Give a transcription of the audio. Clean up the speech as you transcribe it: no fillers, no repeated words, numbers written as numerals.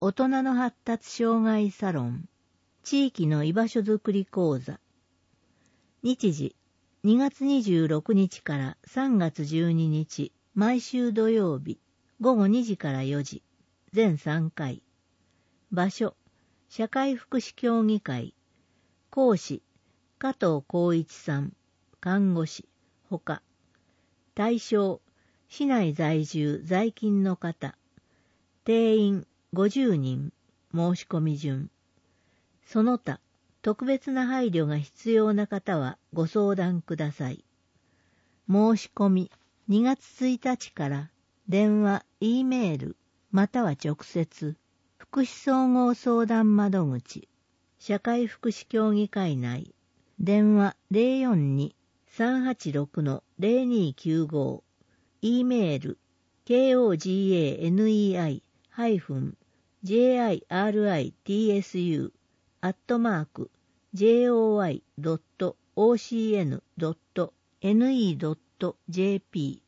大人の発達障害サロン、地域の居場所づくり講座。日時、2月26日から3月12日、毎週土曜日、午後2時から4時、全3回。場所、社会福祉協議会。講師、加藤浩一さん、看護師、ほか。対象、市内在住在勤の方。定員50人、申し込み順。その他、特別な配慮が必要な方はご相談ください。申し込み2月1日から電話、Eメール、または直接、福祉総合相談窓口、社会福祉協議会内、電話 042-386-0295、Eメール、koganei-jiritsu@joy.ocn.ne.jp